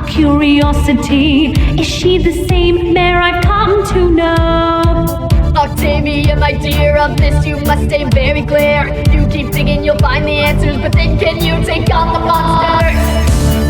curiosity. Is she the same mare I've come to know? Octavia, my dear, of this you must stay very clear. You keep digging, you'll find the answers, but then can you take on the monsters?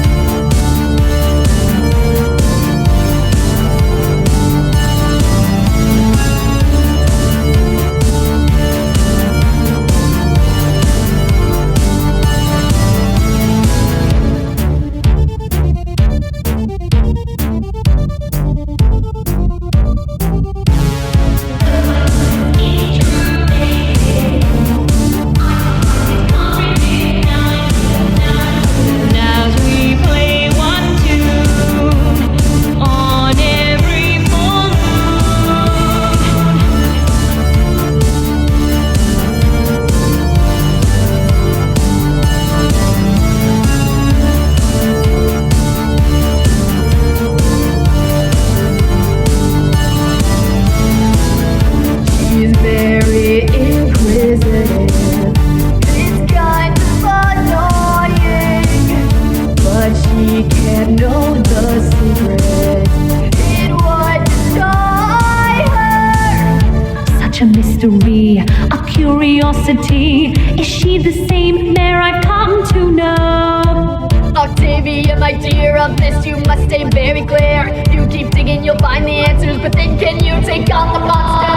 She can't know the secret. It would destroy her. Such a mystery, a curiosity. Is she the same mare I've come to know? Octavia, my dear, of this you must stay very clear. You keep digging, you'll find the answers, but then can you take on the monster?